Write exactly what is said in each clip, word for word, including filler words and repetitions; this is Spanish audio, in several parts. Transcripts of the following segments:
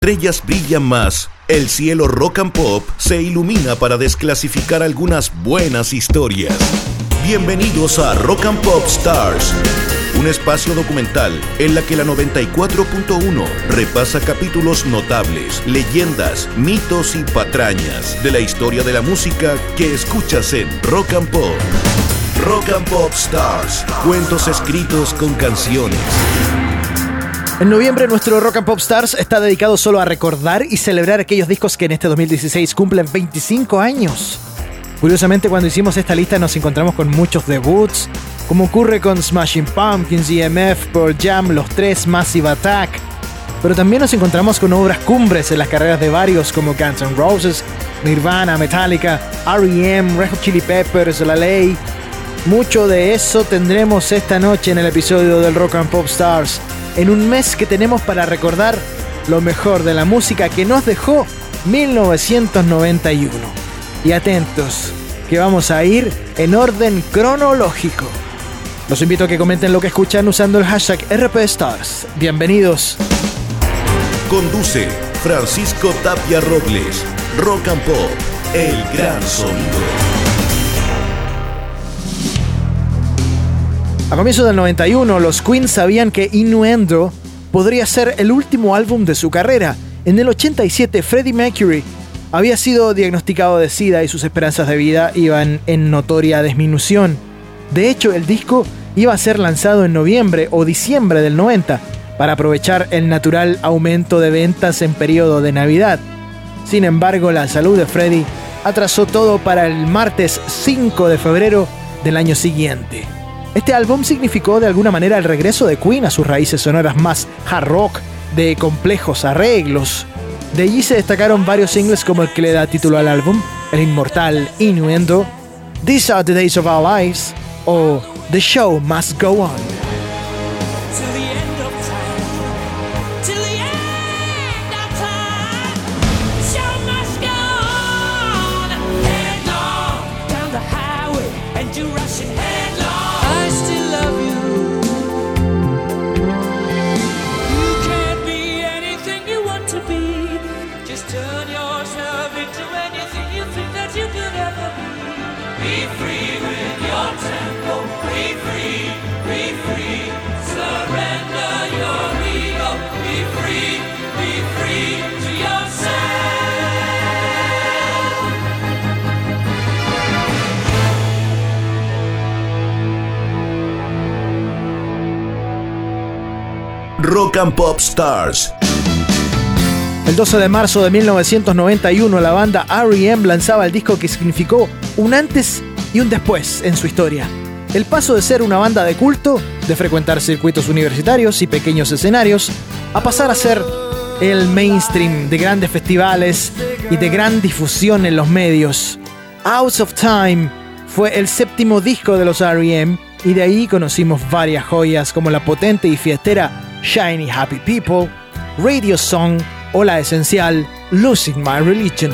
Estrellas brillan más, el cielo rock and pop se ilumina para desclasificar algunas buenas historias. Bienvenidos a Rock and Pop Stars, un espacio documental en la que la noventa y cuatro punto uno repasa capítulos notables, leyendas, mitos y patrañas de la historia de la música que escuchas en Rock and Pop. Rock and Pop Stars, cuentos escritos con canciones. En noviembre nuestro Rock and Pop Stars está dedicado solo a recordar y celebrar aquellos discos que en este dos mil dieciséis cumplen veinticinco años. Curiosamente, cuando hicimos esta lista nos encontramos con muchos debuts, como ocurre con Smashing Pumpkins, E M F, Pearl Jam, Los Tres, Massive Attack. Pero también nos encontramos con obras cumbres en las carreras de varios como Guns N' Roses, Nirvana, Metallica, R E M, Red Hot Chili Peppers, La Ley. Mucho de eso tendremos esta noche en el episodio del Rock and Pop Stars, en un mes que tenemos para recordar lo mejor de la música que nos dejó mil novecientos noventa y uno. Y atentos, que vamos a ir en orden cronológico. Los invito a que comenten lo que escuchan usando el hashtag R P Stars. Bienvenidos. Conduce Francisco Tapia Robles. Rock and Pop, el gran sonido. A comienzos del noventa y uno, los Queen sabían que Innuendo podría ser el último álbum de su carrera. En el ochenta y siete, Freddie Mercury había sido diagnosticado de SIDA y sus esperanzas de vida iban en notoria disminución. De hecho, el disco iba a ser lanzado en noviembre o diciembre del noventa para aprovechar el natural aumento de ventas en periodo de Navidad. Sin embargo, la salud de Freddie atrasó todo para el martes cinco de febrero del año siguiente. Este álbum significó de alguna manera el regreso de Queen a sus raíces sonoras más hard rock, de complejos arreglos. De allí se destacaron varios singles como el que le da título al álbum, el inmortal Innuendo, These Are the Days of Our Lives o The Show Must Go On. Rock and Pop Stars. El doce de marzo de mil novecientos noventa y uno, la banda R E M lanzaba el disco que significó un antes y un después en su historia. El paso de ser una banda de culto, de frecuentar circuitos universitarios y pequeños escenarios, a pasar a ser el mainstream de grandes festivales y de gran difusión en los medios. Out of Time fue el séptimo disco de los R E M y de ahí conocimos varias joyas como la potente y fiestera Shiny Happy People, Radio Song o la esencial Losing My Religion.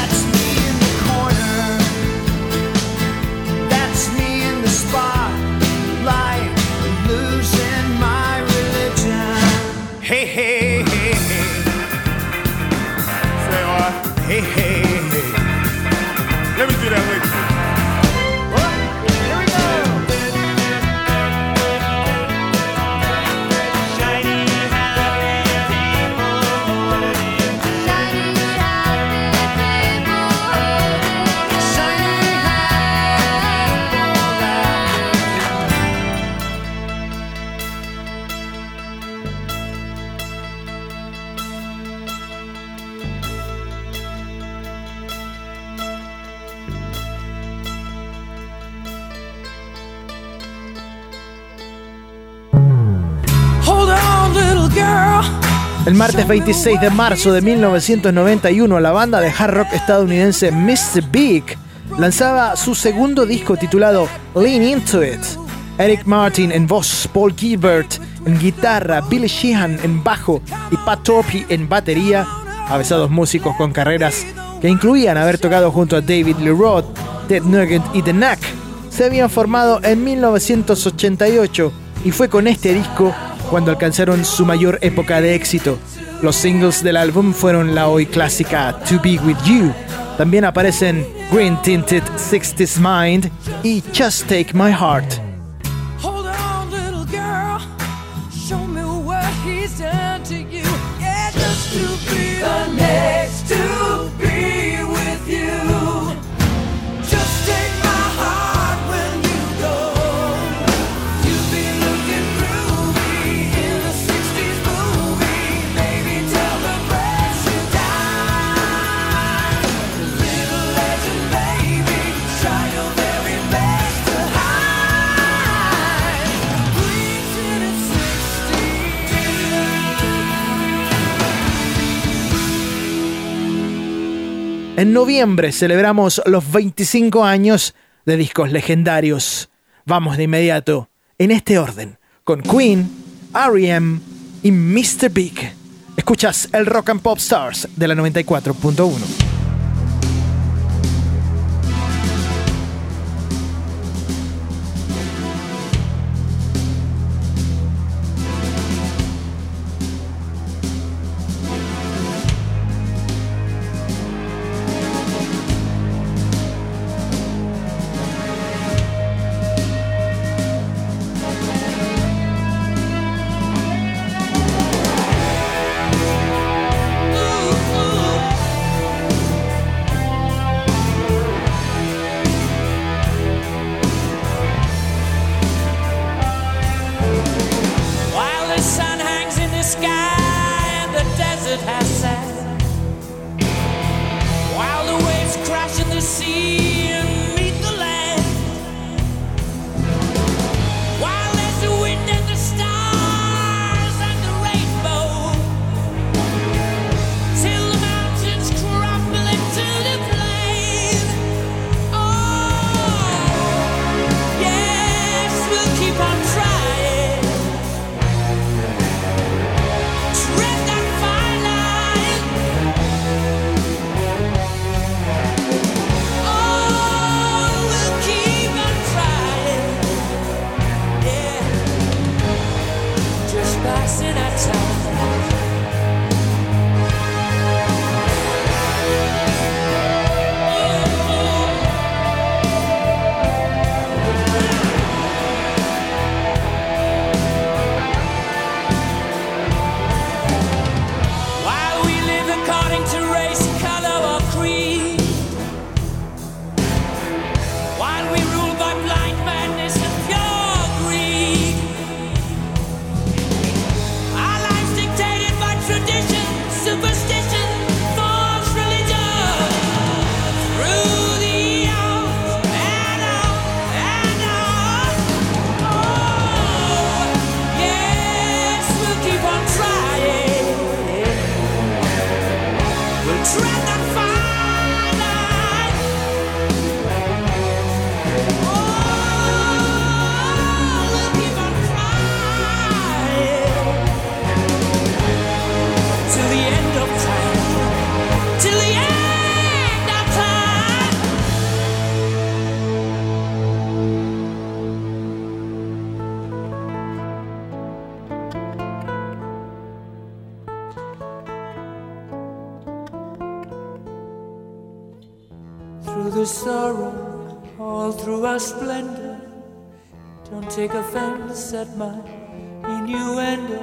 Hey, hey, hey, hey. Say what? Hey, hey, hey. Let me do that with you. El martes veintiséis de marzo de mil novecientos noventa y uno, la banda de hard rock estadounidense mister Big lanzaba su segundo disco titulado Lean Into It. Eric Martin en voz, Paul Gilbert en guitarra, Billy Sheehan en bajo y Pat Torpey en batería, avesados músicos con carreras que incluían haber tocado junto a David Lee Roth, Ted Nugent y The Knack, se habían formado en mil novecientos ochenta y ocho y fue con este disco cuando alcanzaron su mayor época de éxito. Los singles del álbum fueron la hoy clásica To Be With You. También aparecen Green Tinted sixties Mind y Just Take My Heart. Hold on, little girl. Show me what he's done to you. Yeah, just to be the next to be with you. Just take my heart when you go. You'll be looking groovy in a sixties movie. Maybe tell the press you died. Little legend, baby, try your very best to hide. Dreams in a En noviembre celebramos los veinticinco años de discos legendarios. Vamos de inmediato, en este orden, con Queen, R E M y mister Big. Escuchas el Rock and Pop Stars de la noventa y cuatro punto uno. through the sorrow, all through our splendor. Don't take offense at my innuendo.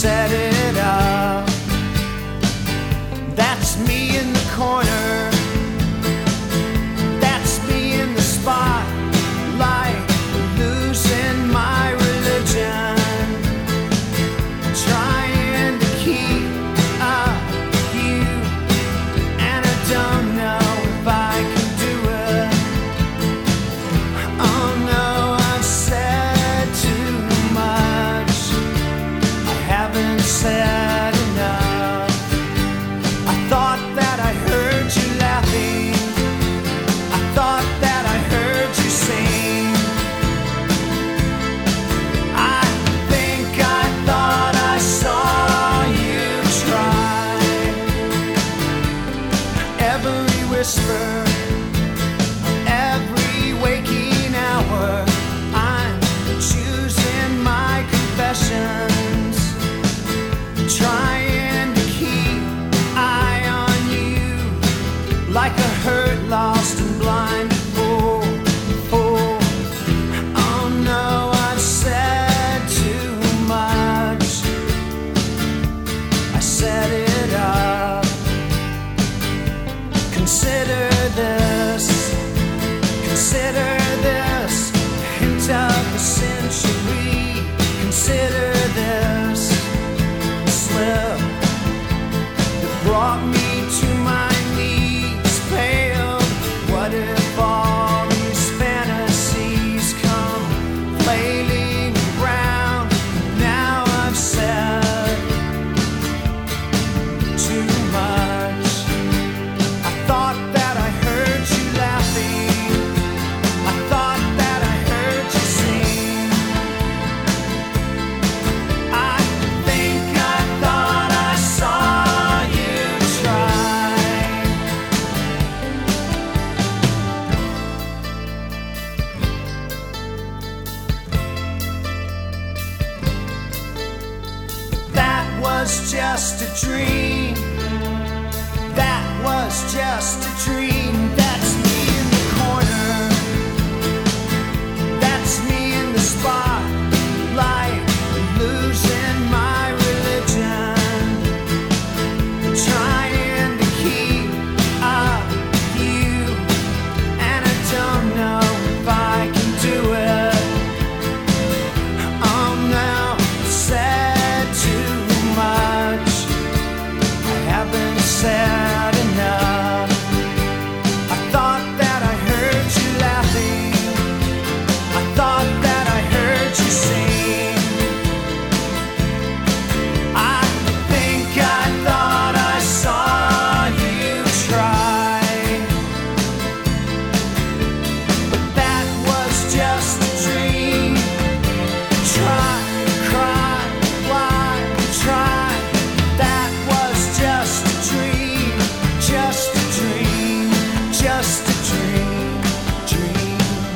set it up. That's me in the corner. That's me in the spotlight, losing my religion, trying to keep up with you, and I don't know if I can do it. Oh no, I've said too much. I haven't said enough. I thought that I heard you laughing. I thought that I heard you sing. I think I thought I saw you try. Every whisper, every waking hour, I'm choosing my confessions, trying to keep eye on you, like a hurt, lost and blind fool. Oh, oh no, I've said too much. I set it up. Consider this, consider this, hint of the century. Consider this slip that brought me to my knees, pale. What if all these fantasies come flailing around? Now I've said too much. I thought that I heard you laughing. I thought that I heard you sing. I think I thought I saw you try. That was just a dream. That was just a dream. That's me in the corner. That's me in the spotlight, losing my religion, trying to keep up with you, and I don't know if I can do it. Oh no, I've said too much. I haven't said enough. I thought that I heard you laughing. I thought that I heard you sing. I think I thought I saw you try. But that was just a dream. Try, cry, why, try. That was just a dream. Just a dream. Just a dream. Dream.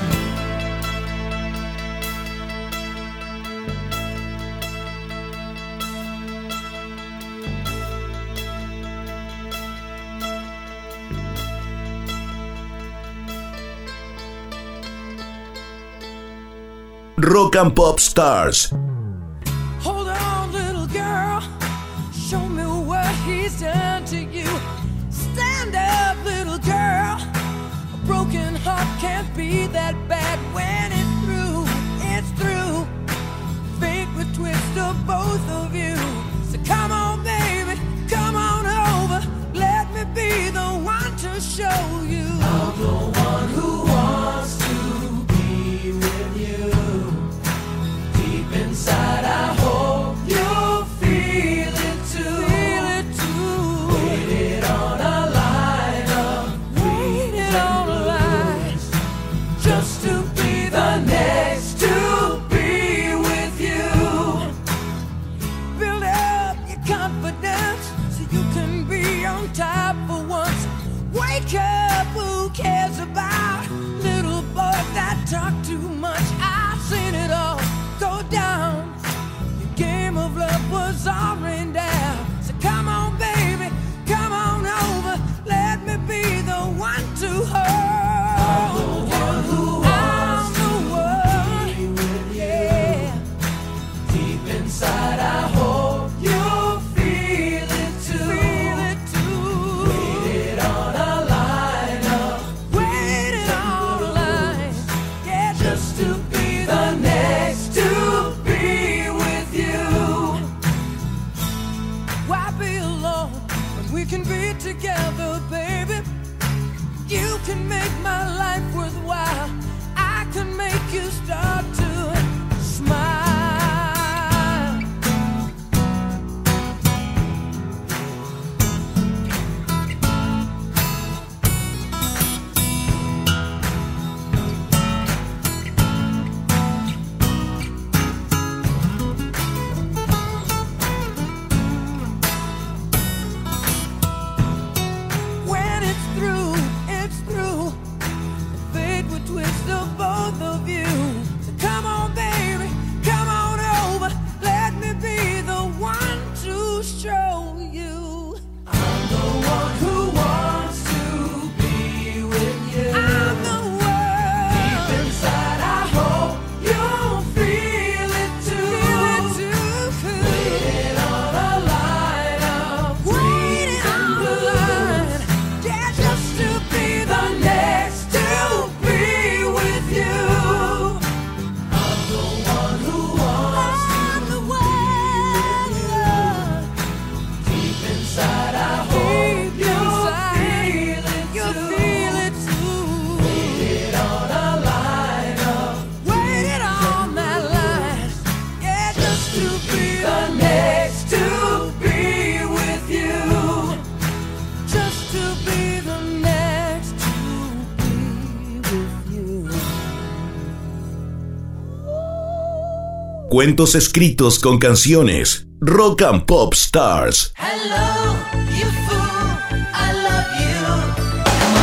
Rock and Pop Stars. Hold on, little girl. Show me what he's done to you. Stand up, little girl. A broken heart can't be that bad when it's through. It's through. Fate would twist of both of you. So come on, baby. Come on over. Let me be the one to show you. I'm the one who wants to be with you. Deep inside, I hope you feel it too. Feel it too. Waited on a line of waited on a line just to be the next to be with you. Build up your confidence so you can be on top for once. Wake up, who cares about together, baby. You can make my life worthwhile. I can make you start to smile. When it's through, it's through. Fate would twist the both of you. So come on, baby, come on over. Let me be the one to show you. I'm the one who wants to be with you. I'm the one. Deep inside, I hope you'll feel it too. Feel it too. Waiting on a line of waiting on the line. Yeah, just to be the next to be with you. I'm the one who wants to be with you. Deep inside, I hope you'll feel it too. Feel it too. Waiting on a line of waiting on that line. Yeah, just to be the next to be with you. Just to be the next to be with you. Cuentos escritos con canciones. Rock and Pop Stars. Hello, you fool, I love you.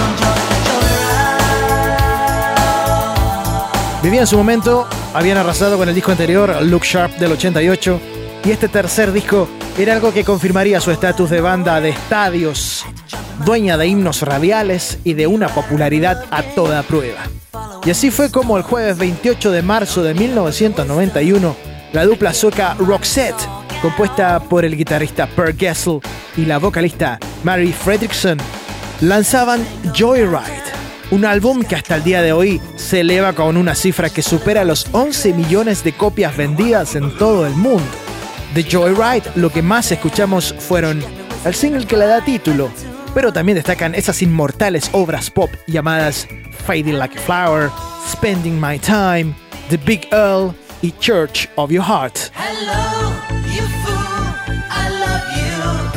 Vivía en su momento, habían arrasado con el disco anterior, Look Sharp del ochenta y ocho, y este tercer disco era algo que confirmaría su estatus de banda de estadios, dueña de himnos radiales y de una popularidad a toda prueba. Y así fue como el jueves veintiocho de marzo de mil novecientos noventa y uno, la dupla sueca Roxette, compuesta por el guitarrista Per Gessle y la vocalista Mary Fredriksson, lanzaban Joyride, un álbum que hasta el día de hoy se eleva con una cifra que supera los once millones de copias vendidas en todo el mundo. De Joyride, lo que más escuchamos fueron el single que le da título, pero también destacan esas inmortales obras pop llamadas Fading Like a Flower, Spending My Time, The Big Earl y Church of Your Heart. Hello, you fool, I love you.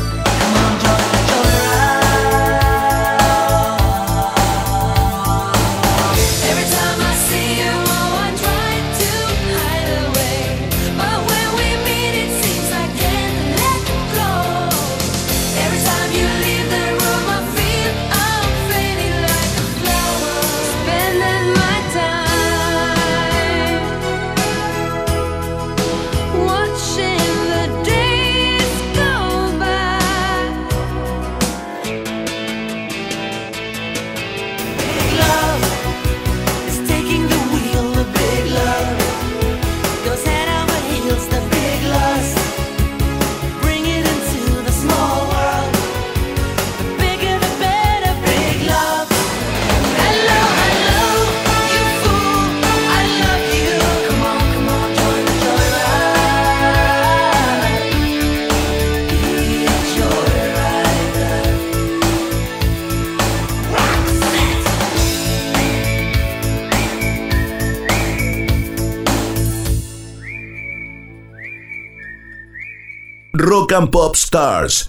Every time I see you, oh, I try to hide away. But when we meet, it seems I can't let go. Every time you leave the room, I feel I'm fading like a flower. Spending my time watching the days go by. Big love is taking the wheel. The big love goes head over heels. The big lust, bring it into the small world. The bigger the better. Big love. Hello, hello, you fool, I love you. Come on, come on, join the joyride. Be a joyrider. Roxette. Rock and Pop Stars.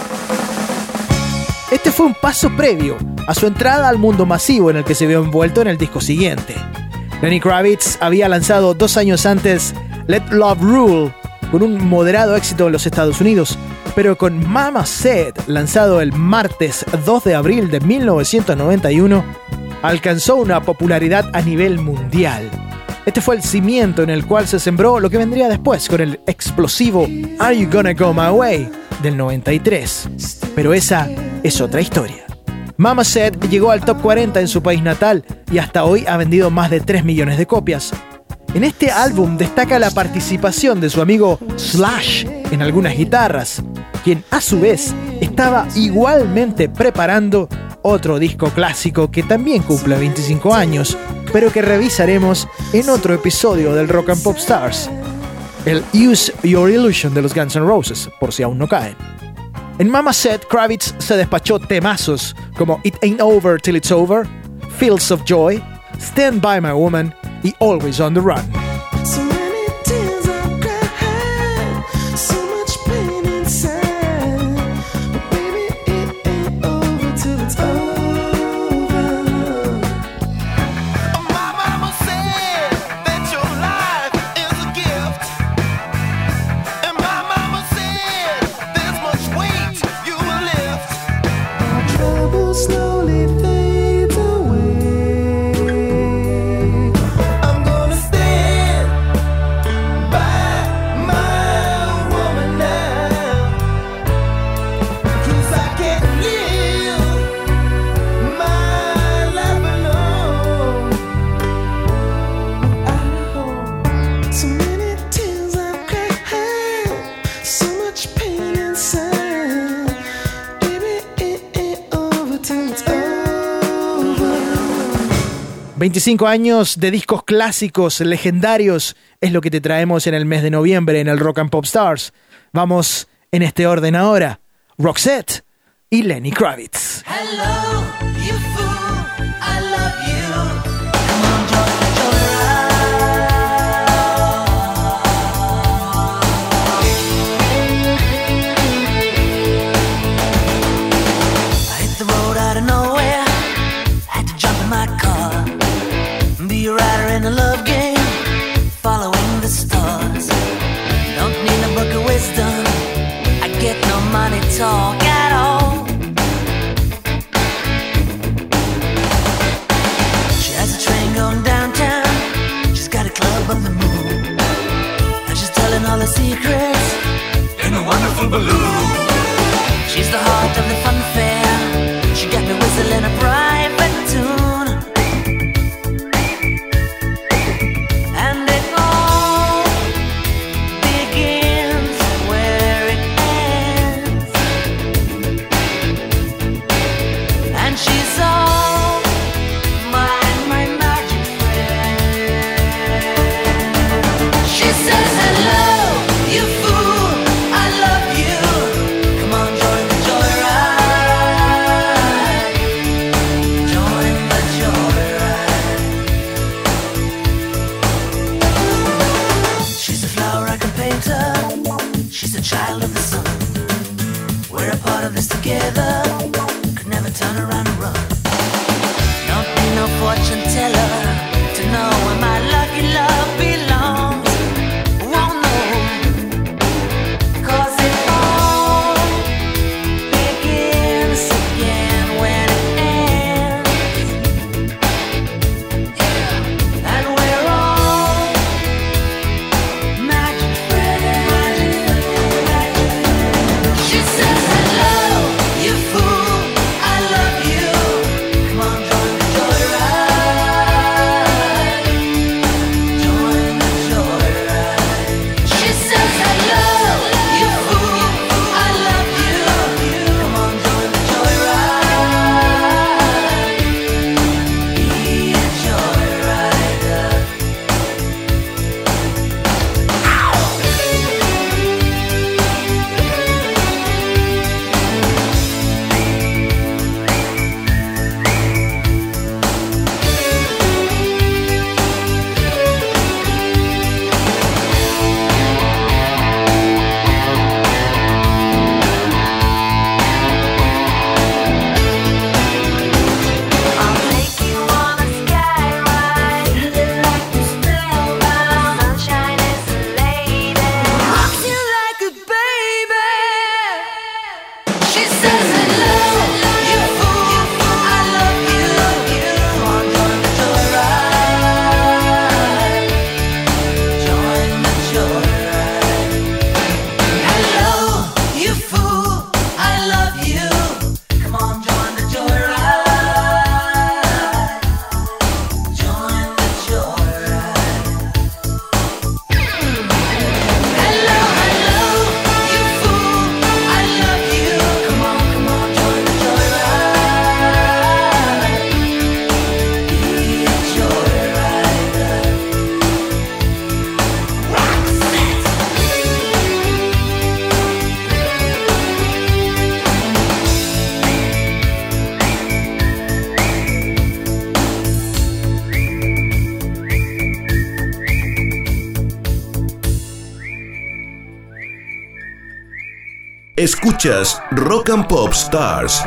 Este fue un paso previo a su entrada al mundo masivo en el que se vio envuelto en el disco siguiente. Lenny Kravitz había lanzado dos años antes Let Love Rule, con un moderado éxito en los Estados Unidos, pero con Mama Said, lanzado el martes dos de abril de mil novecientos noventa y uno, alcanzó una popularidad a nivel mundial. Este fue el cimiento en el cual se sembró lo que vendría después con el explosivo Are You Gonna Go My Way del noventa y tres. Pero esa es otra historia. Mama Said llegó al top cuarenta en su país natal y hasta hoy ha vendido más de tres millones de copias. En este álbum destaca la participación de su amigo Slash en algunas guitarras, quien a su vez estaba igualmente preparando otro disco clásico que también cumple veinticinco años, pero que revisaremos en otro episodio del Rock and Pop Stars, el Use Your Illusion de los Guns N' Roses, por si aún no caen. En Mama Said, Kravitz se despachó temazos como It Ain't Over Till It's Over, Fields of Joy, Stand By My Woman y Always on the Run. So many tears I've cried, so much pain inside. But baby, it ain't over till it's over. My mama said that your life is a gift, and my mama said there's much weight you will lift. Our trouble slowly fades away. I'm gonna stand by my woman now, 'cause I can't live my life alone without a home. So many tears I've cried, so much pain inside. Baby, it ain't over till it's over. veinticinco años de discos clásicos, legendarios, es lo que te traemos en el mes de noviembre en el Rock and Pop Stars. Vamos en este orden ahora. Roxette y Lenny Kravitz. Hello, you fool, I love you. Come on, join the joyride. I hit the road out of nowhere, had to jump in my car, be a rider in a love game, following the stars. Don't need a book of wisdom, I get no money talk at all. She has a train going downtown, she's got a club on the moon, and she's telling all her secrets in a wonderful balloon. She's the heart of the fun fair, she got me whistling a private tune. And it all begins where it ends, and she's all my, my magic friend. She says, hello, you fool, I love you. Come on, join the joyride. Join the joyride. She's a flower I can paint her, she's a child of the sun. We're a part of this together, could never turn around and run. Don't need no fortune teller to know where my lucky love belongs. Won't know, 'cause it all begins again when it ends. Yeah. And we're all magic friends. She says hello, you Escuchas Rock and Pop Stars.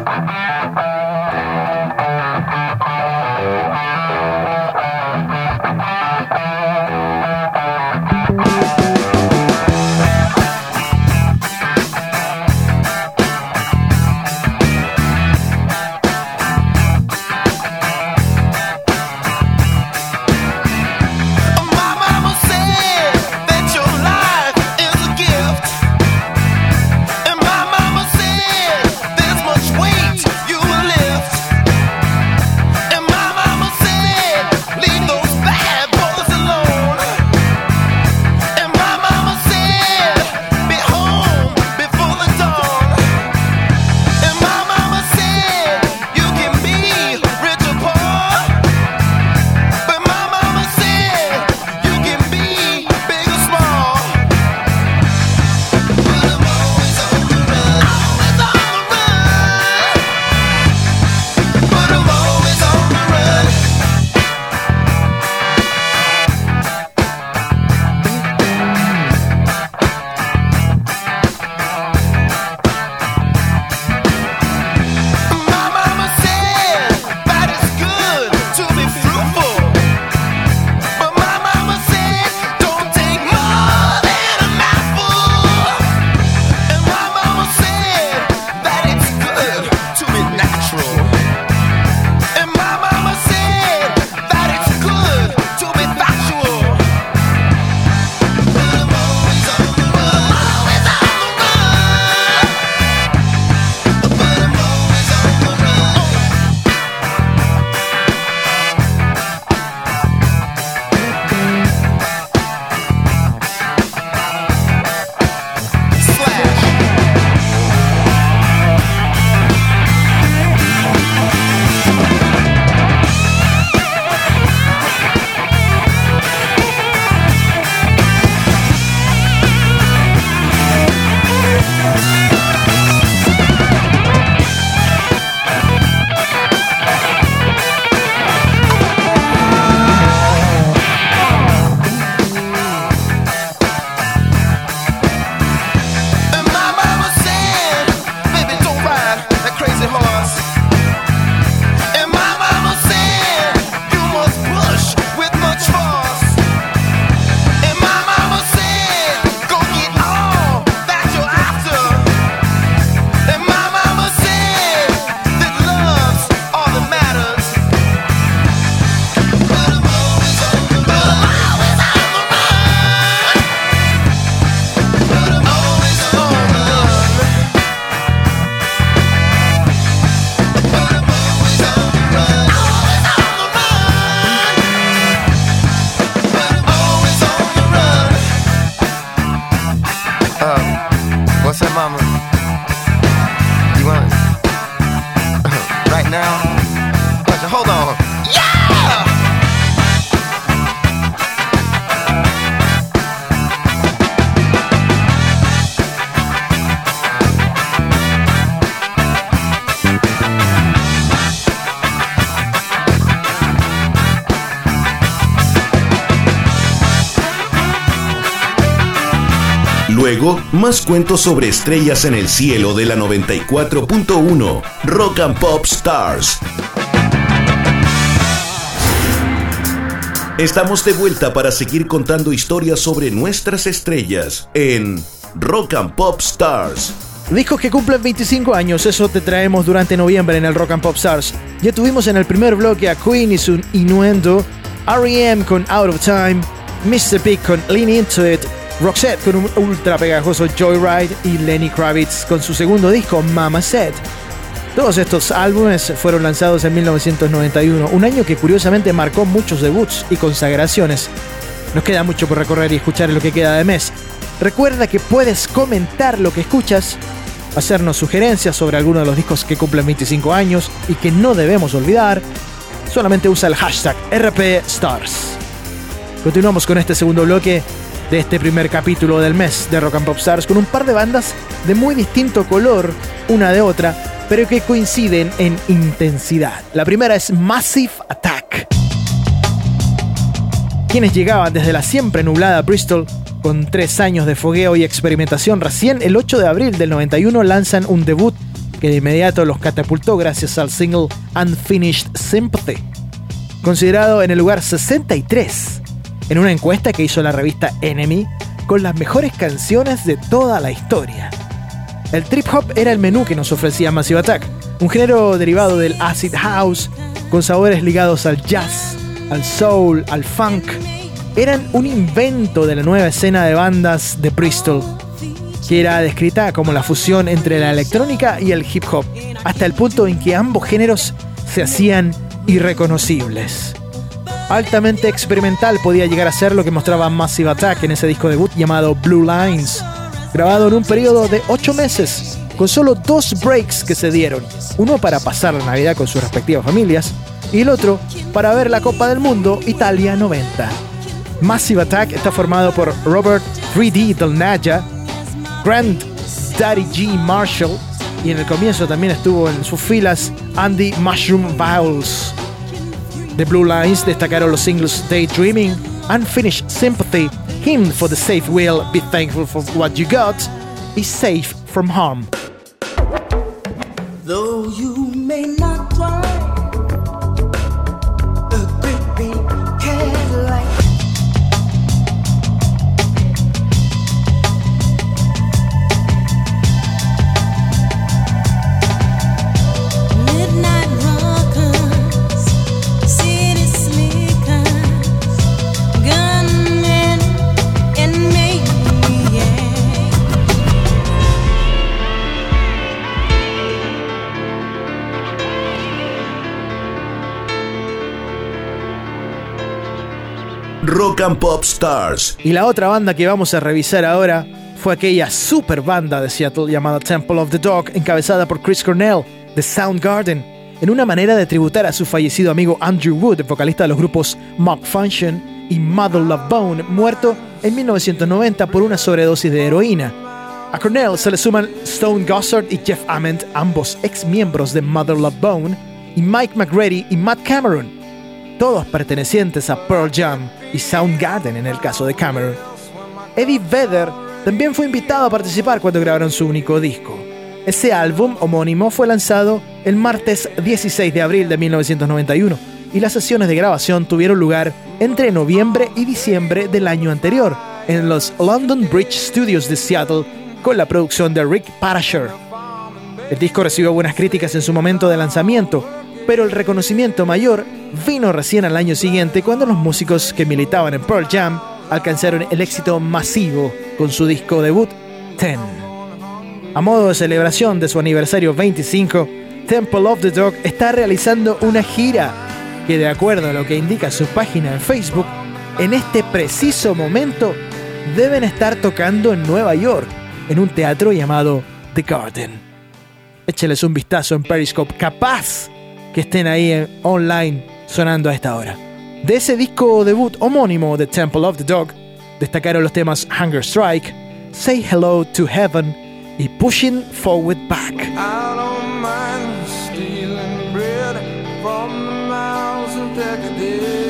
Luego, más cuentos sobre estrellas en el cielo de la noventa y cuatro punto uno, Rock and Pop Stars. Estamos de vuelta para seguir contando historias sobre nuestras estrellas en Rock and Pop Stars. Discos que cumplen veinticinco años, eso te traemos durante noviembre en el Rock and Pop Stars. Ya tuvimos en el primer bloque a Queen y su Innuendo, R E M con Out of Time, mister Big con Lean Into It, Roxette con un ultra pegajoso Joyride y Lenny Kravitz con su segundo disco Mama Said. Todos estos álbumes fueron lanzados en mil novecientos noventa y uno, un año que curiosamente marcó muchos debuts y consagraciones. Nos queda mucho por recorrer y escuchar en lo que queda de mes. Recuerda que puedes comentar lo que escuchas, hacernos sugerencias sobre alguno de los discos que cumplen veinticinco años y que no debemos olvidar. Solamente usa el hashtag R P Stars. Continuamos con este segundo bloque de este primer capítulo del mes de Rock and Pop Stars con un par de bandas de muy distinto color una de otra, pero que coinciden en intensidad. La primera es Massive Attack, quienes llegaban desde la siempre nublada Bristol Con tres años de fogueo y experimentación, recién el ocho de abril del noventa y uno lanzan un debut que de inmediato los catapultó gracias al single Unfinished Sympathy, considerado en el lugar sesenta y tres en una encuesta que hizo la revista Enemy con las mejores canciones de toda la historia. El trip hop era el menú que nos ofrecía Massive Attack, un género derivado del acid house con sabores ligados al jazz, al soul, al funk. Eran un invento de la nueva escena de bandas de Bristol, que era descrita como la fusión entre la electrónica y el hip hop, hasta el punto en que ambos géneros se hacían irreconocibles. Altamente experimental podía llegar a ser lo que mostraba Massive Attack en ese disco debut llamado Blue Lines, grabado en un periodo de ocho meses, con solo dos breaks que se dieron, uno para pasar la Navidad con sus respectivas familias y el otro para ver la Copa del Mundo Italia noventa. Massive Attack está formado por Robert tres D Del Naja, Grant Daddy G. Marshall y en el comienzo también estuvo en sus filas Andy Mushroom Vowles. De Blue Lines destacaron los singles Daydreaming, Unfinished Sympathy, Hymn for the Safe Will, Be Thankful for What You Got y Safe from Harm. Though you may not drive a great big Cadillac, Midnight rockers, city slickers, gunmen and maniacs. Rock and Pop Stars. Y la otra banda que vamos a revisar ahora fue aquella super banda de Seattle llamada Temple of the Dog, encabezada por Chris Cornell de Soundgarden, en una manera de tributar a su fallecido amigo Andrew Wood, vocalista de los grupos Mock Function y Mother Love Bone, muerto en mil novecientos noventa por una sobredosis de heroína. A Cornell se le suman Stone Gossard y Jeff Ament, ambos ex miembros de Mother Love Bone, y Mike McGrady y Matt Cameron, todos pertenecientes a Pearl Jam y Soundgarden en el caso de Cameron. Eddie Vedder también fue invitado a participar cuando grabaron su único disco. Ese álbum homónimo fue lanzado el martes dieciséis de abril de mil novecientos noventa y uno y las sesiones de grabación tuvieron lugar entre noviembre y diciembre del año anterior en los London Bridge Studios de Seattle con la producción de Rick Parashar. El disco recibió buenas críticas en su momento de lanzamiento, pero el reconocimiento mayor vino recién al año siguiente cuando los músicos que militaban en Pearl Jam alcanzaron el éxito masivo con su disco debut, Ten. A modo de celebración de su aniversario veinticinco, Temple of the Dog está realizando una gira que, de acuerdo a lo que indica su página en Facebook, en este preciso momento deben estar tocando en Nueva York, en un teatro llamado The Garden. Écheles un vistazo en Periscope, capaz que estén ahí en, online sonando a esta hora. De ese disco debut homónimo de Temple of the Dog, destacaron los temas Hunger Strike, Say Hello to Heaven y Pushing Forward Back. I don't mind stealing bread from the mouths of decadence.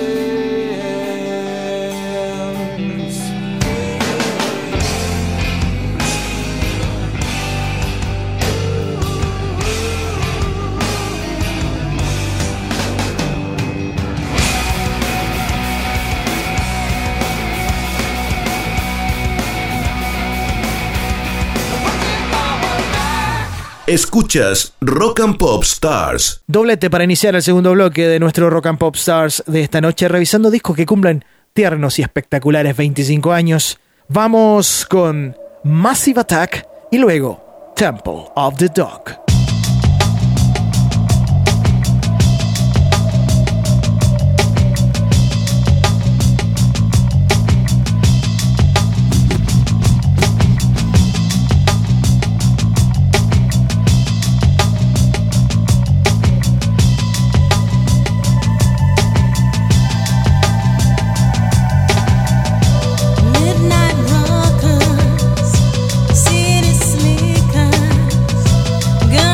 Escuchas Rock and Pop Stars. Doblete para iniciar el segundo bloque de nuestro Rock and Pop Stars de esta noche, revisando discos que cumplen tiernos y espectaculares veinticinco años. Vamos con Massive Attack y luego Temple of the Dog. Midnight rockers, city slickers,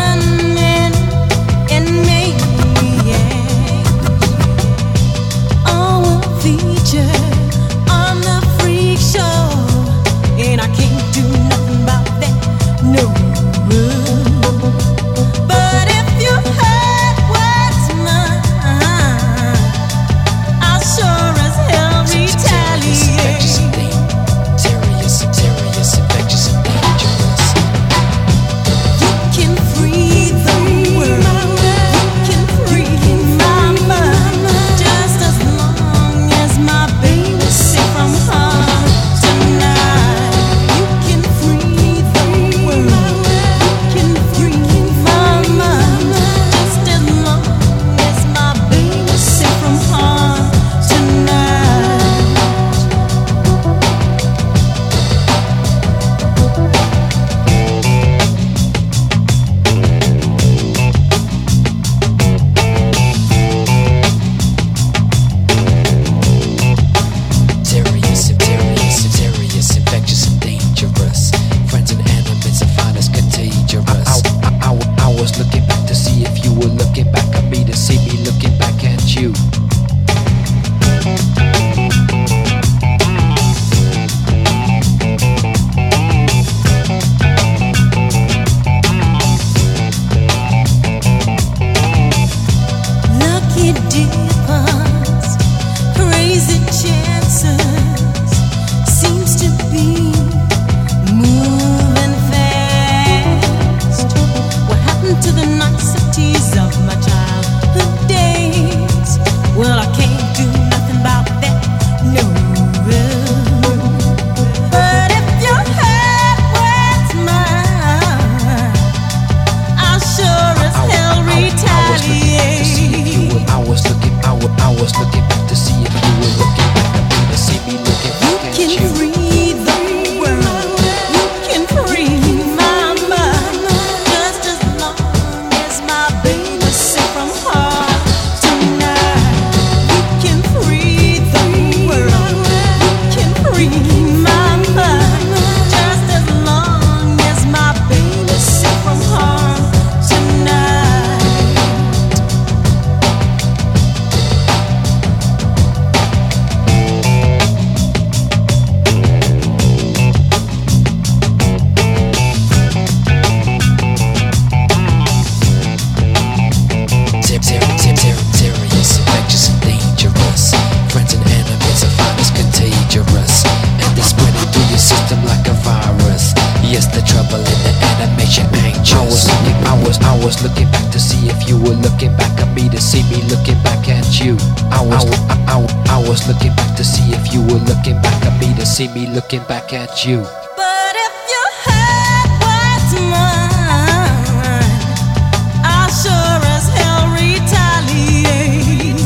guess the trouble in the animation ain't just. I was looking, I was, I was looking back to see if you were looking back at me to see me looking back at you. I was, I, I, I, I was looking back to see if you were looking back at me to see me looking back at you. But if you had what's mine, I'll sure as hell retaliate.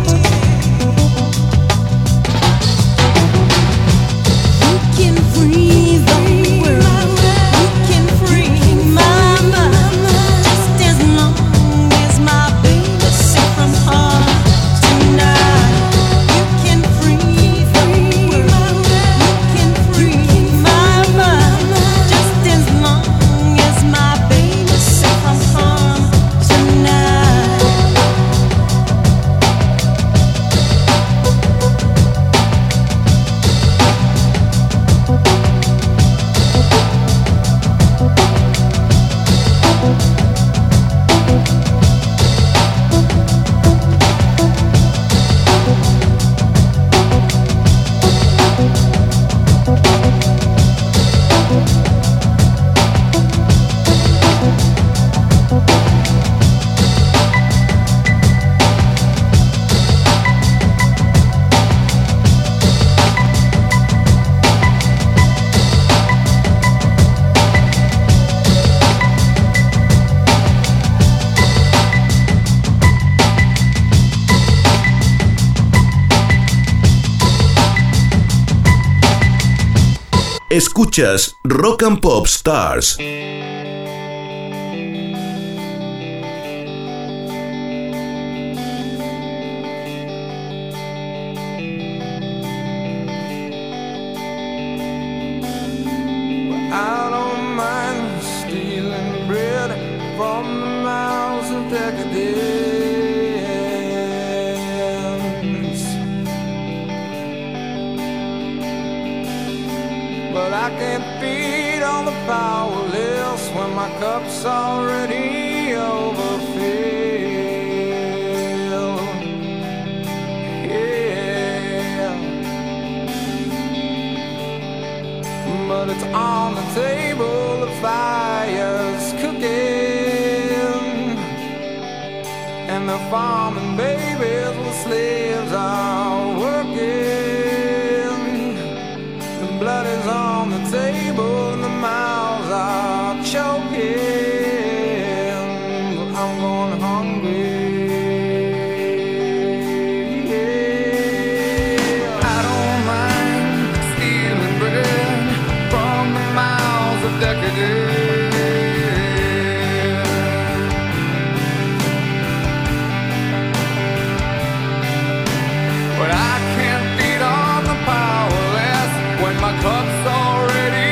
You can free the world, you can free my mind, just as long as my baby safe from harm tonight. You can free the world, you can free my mind, just as long as my baby safe from harm tonight. Escuchas Rock and Pop Stars. I don't mind stealing bread from the mouths of decadence, but I can't feed all the powerless when my cup's already overfilled. Yeah, but it's on the table, the fire's cooking, and the farming babies with slaves are working. The blood is on the table and the mouths are choking. I'm going hungry. I don't mind stealing bread from the mouths of decadence, but I can't feed on the powerless when my cup's already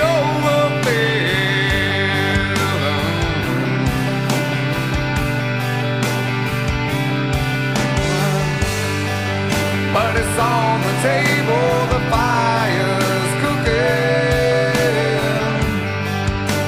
overfilled. But it's on the table, the fire's cooking,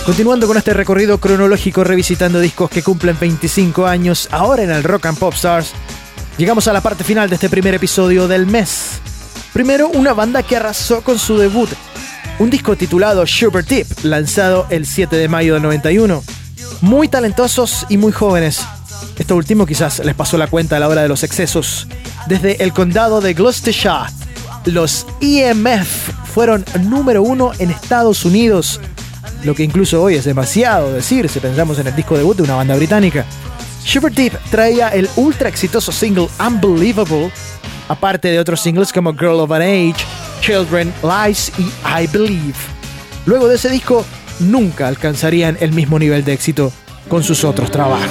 Continuando con este recorrido cronológico revisitando discos que cumplen veinticinco años, ahora en el Rock and Pop Stars, llegamos a la parte final de este primer episodio del mes. Primero, una banda que arrasó con su debut, un disco titulado Super Deep, lanzado el siete de mayo del noventa y uno. Muy talentosos y muy jóvenes. Esto último quizás les pasó la cuenta a la hora de los excesos. Desde el condado de Gloucestershire, los E M F fueron número uno en Estados Unidos, lo que incluso hoy es demasiado decir si pensamos en el disco debut de una banda británica. Super Deep traía el ultra exitoso single Unbelievable, aparte de otros singles como Girl of an Age, Children, Lies y I Believe. Luego de ese disco, nunca alcanzarían el mismo nivel de éxito con sus otros trabajos.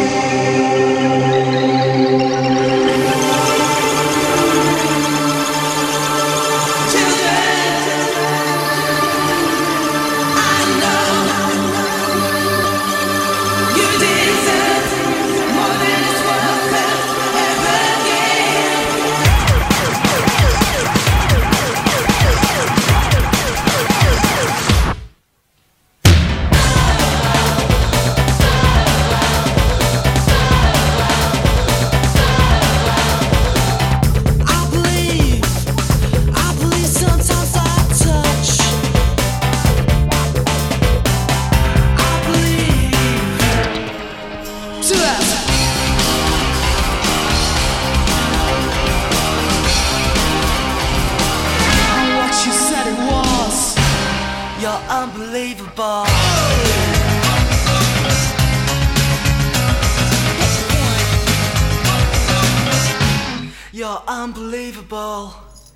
Unbelievable. You're unbelievable.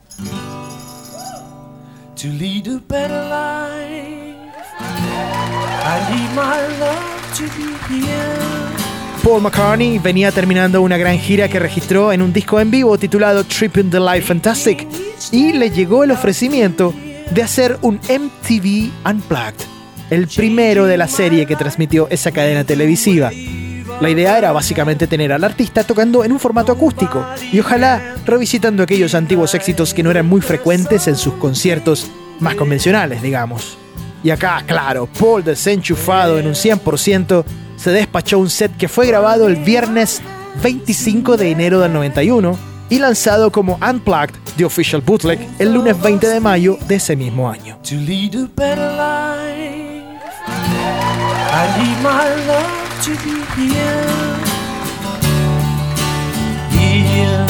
To lead a better life, I need my love to be here. Paul McCartney venía terminando una gran gira que registró en un disco en vivo titulado Trippin' the Life Fantastic, y le llegó el ofrecimiento de hacer un M T V Unplugged, el primero de la serie que transmitió esa cadena televisiva. La idea era básicamente tener al artista tocando en un formato acústico y ojalá revisitando aquellos antiguos éxitos que no eran muy frecuentes en sus conciertos más convencionales, digamos. Y acá, claro, Paul, desenchufado en un cien por ciento, se despachó un set que fue grabado el viernes veinticinco de enero del noventa y uno y lanzado como Unplugged, The Official Bootleg, el lunes veinte de mayo de ese mismo año. To lead a better life, I need my love to be here. Here,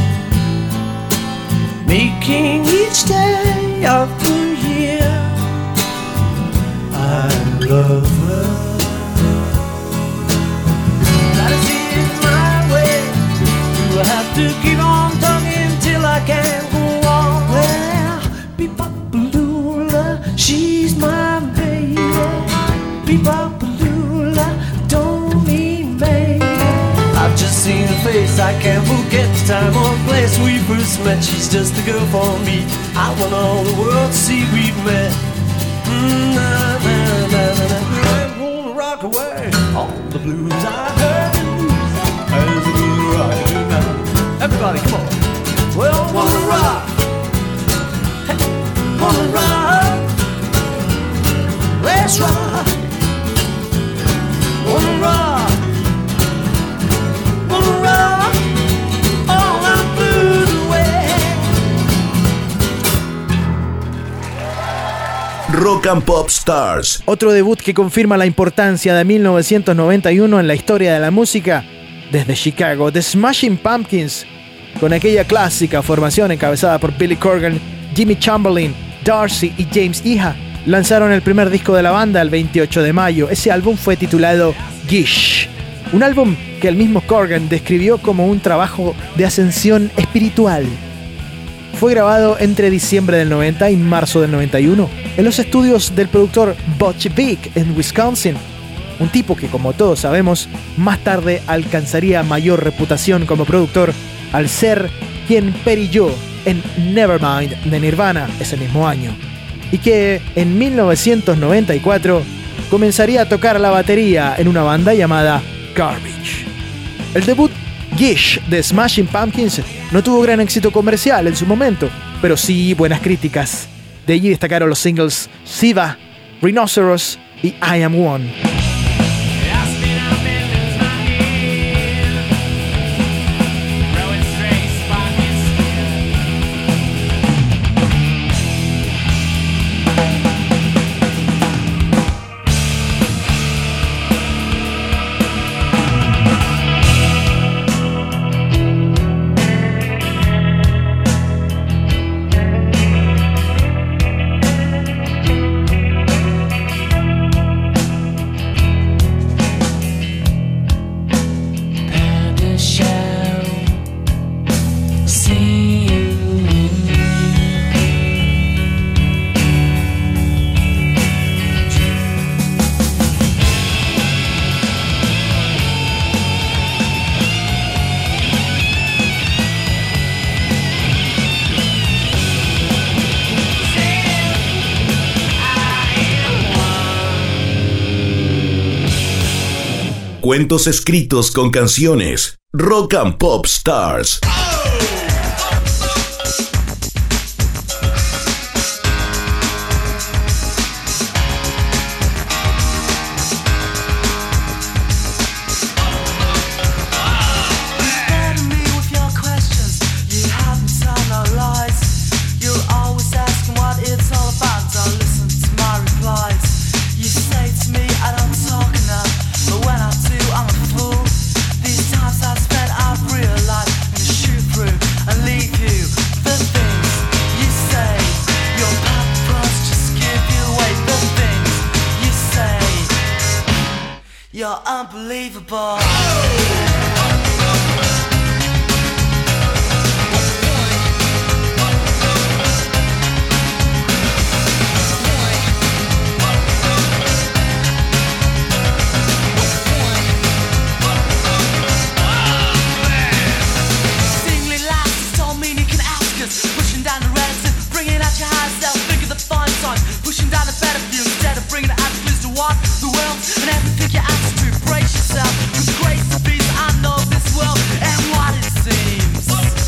making each day of the year. I love her. That is my way. You have to keep on talking till I can't go on. Well, Beep-bop-a-lula, she's my baby. Beep-bop-a-lula, don't mean baby. I've just seen her face, I can't forget the time or place we first met. She's just the girl for me. I want all the world to see we've met. Mm, na, na, na, na, na. I'm gonna rock away all the blues I heard. As a good rock tonight. Everybody, come on. Well, wanna rock, hey, wanna rock, let's rock, wanna rock, wanna rock, all our blues away. Rock and Pop Stars. Otro debut que confirma la importancia de mil novecientos noventa y uno en la historia de la música, desde Chicago, The Smashing Pumpkins, con aquella clásica formación encabezada por Billy Corgan, Jimmy Chamberlin, Darcy y James Iha, lanzaron el primer disco de la banda el veintiocho de mayo. Ese álbum fue titulado Gish, un álbum que el mismo Corgan describió como un trabajo de ascensión espiritual. Fue grabado entre diciembre del noventa y marzo del noventa y uno en los estudios del productor Butch Vig en Wisconsin, un tipo que, como todos sabemos, más tarde alcanzaría mayor reputación como productor al ser quien perilló en Nevermind de Nirvana ese mismo año, y que en mil novecientos noventa y cuatro comenzaría a tocar la batería en una banda llamada Garbage. El debut Gish de Smashing Pumpkins no tuvo gran éxito comercial en su momento, pero sí buenas críticas. De allí destacaron los singles Siva, Rhinoceros y I Am One. Cuentos escritos con canciones. Rock and Pop Stars. You're unbelievable. Seemingly last, don't mean you can ask us. Pushing down the relative, bringing out your high self. Think of the fine sign, pushing down the better view instead of bringing it out to what the world and everything you ask to brace yourself with grace and peace. I know this world and what it seems.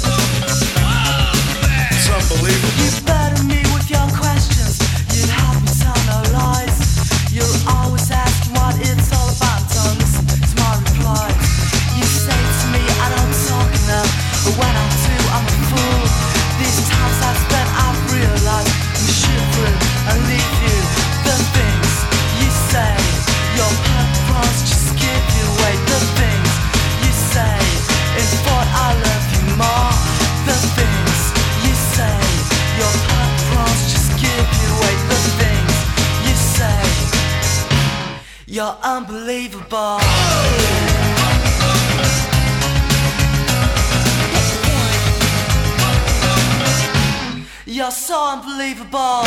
It's unbelievable. You burden me with your questions. You help me tell no lies. You're always asking what it's all about. Don't listen to my replies. You say to me I don't talk enough, but when I do I'm a fool. These times I've spent I've realized we shoot through and leave you the things you say. Your purpose just give you away. The things you say in thought I love you more. The things you say. Your purpose just give you away. The things you say. You're unbelievable. You're so unbelievable.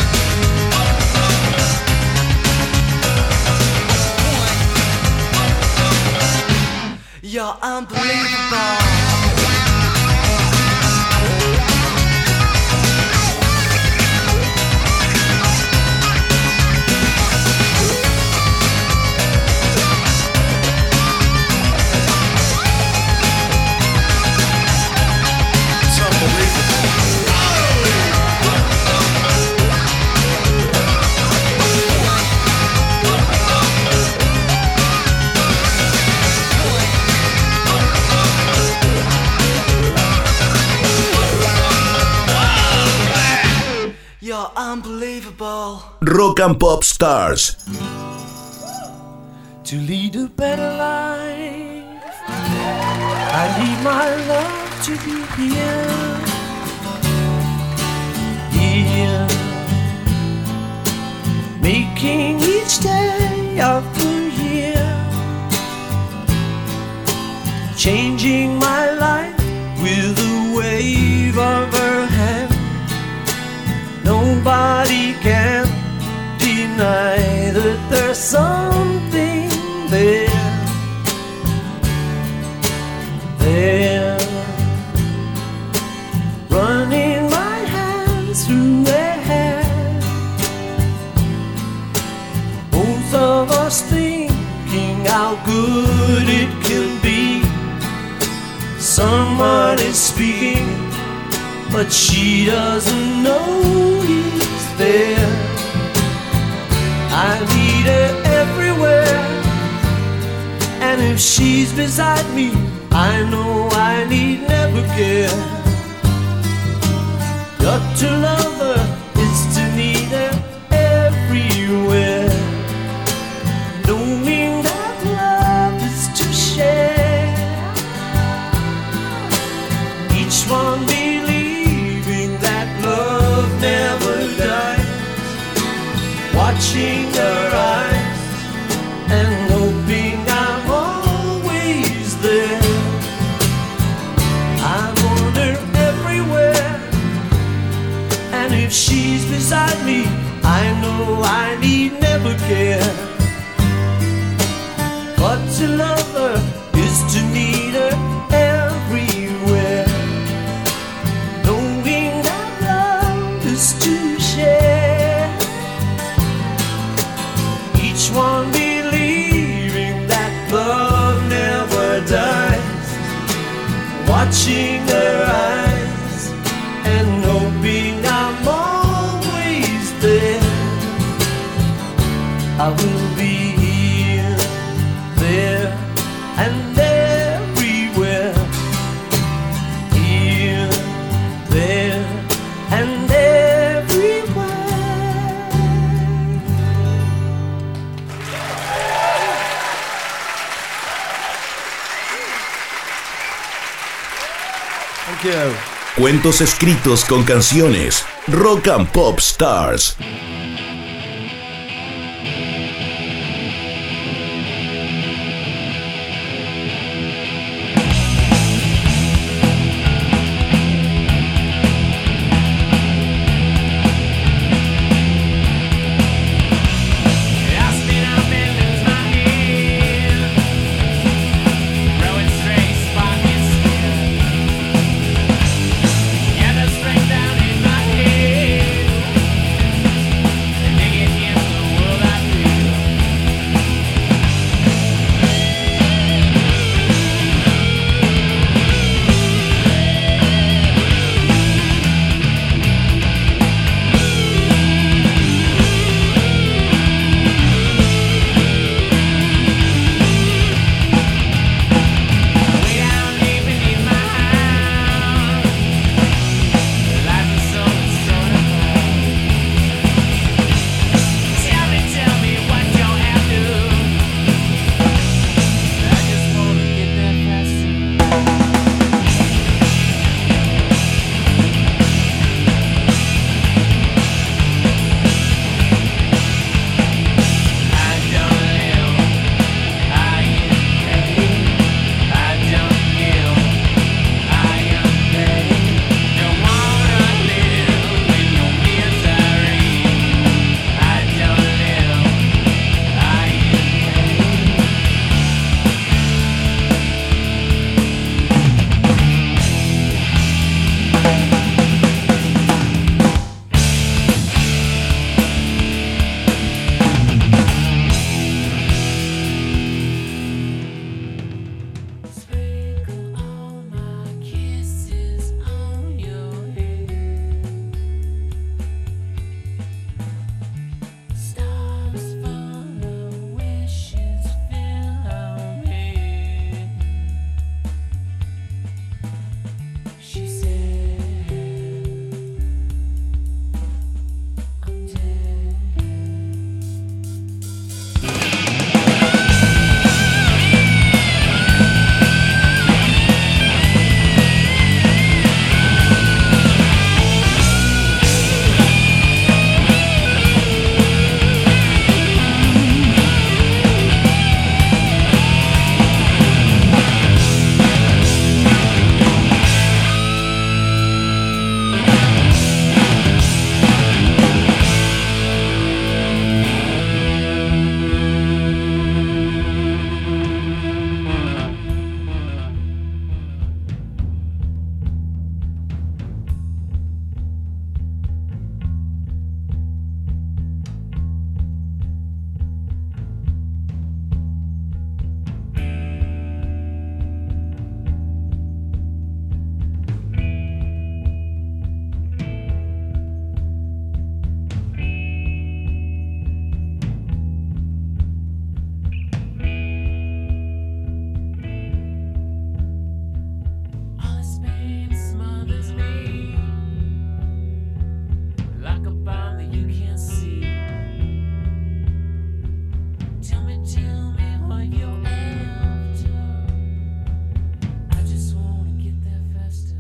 You're unbelievable. You're unbelievable. Rock and Pop Stars. To lead a better life, I need my love to be here. Here, making each day of the year, changing my life with a wave of her hand. Nobody can deny that there's something there, there, running my hands through her hair. Both of us thinking how good it can be. Someone is speaking, but she doesn't know he's there. I need her everywhere. And if she's beside me, I know I need never care. Got to love her is to need her everywhere. Knowing that love is to share. Each one believing that love never dies. Watching her eyes and hoping I'm always there. I want her everywhere. And if she's beside me, I know I need never care. But to love her is to need her everywhere. Knowing that love is to share. Each one believing that love never dies. Watching her eyes and hoping I'm always there. I will be here, there, and everywhere. Here, there, and everywhere. Thank you. Cuentos escritos con canciones. Rock and Pop Stars. Yeah, the strength down in my head. tell me what you're after. I just wanna get there faster.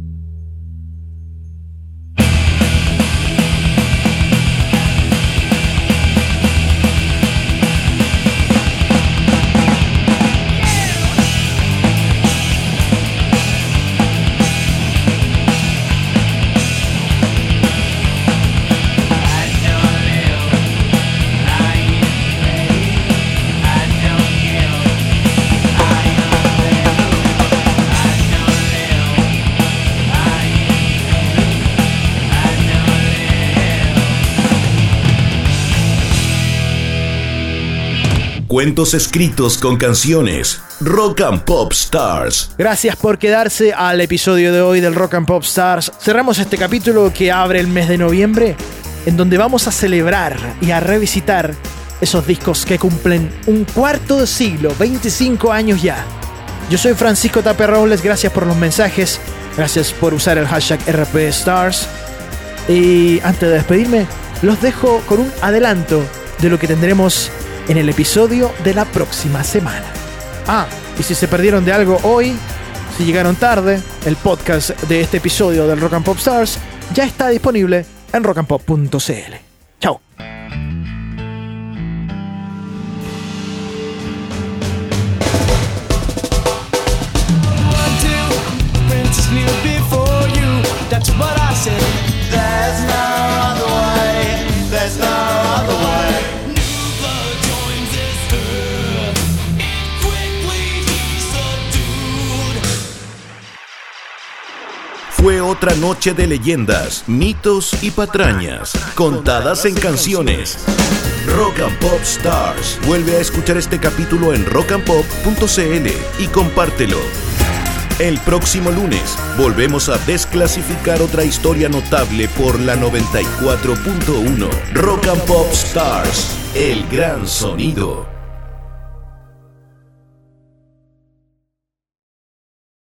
Cuentos escritos con canciones. Rock and Pop Stars. Gracias por quedarse al episodio de hoy del Rock and Pop Stars. Cerramos este capítulo que abre el mes de noviembre, en donde vamos a celebrar y a revisitar esos discos que cumplen un cuarto de siglo, veinticinco años ya. Yo soy Francisco Tapia Robles, gracias por los mensajes, gracias por usar el hashtag R P Stars. Y antes de despedirme, los dejo con un adelanto de lo que tendremos en el episodio de la próxima semana. Ah, y si se perdieron de algo hoy, si llegaron tarde, el podcast de este episodio del Rock and Pop Stars ya está disponible en rock and pop punto c l. Chao. That's what I said. There's no other way. There's no other way. New blood joins this herd. It quickly subdued. Fue otra noche de leyendas, mitos y patrañas, contadas en canciones. Rock and Pop Stars. Vuelve a escuchar este capítulo en rock and pop punto c l y compártelo. El próximo lunes volvemos a desclasificar otra historia notable por la noventa y cuatro punto uno. Rock and Pop Stars, el gran sonido.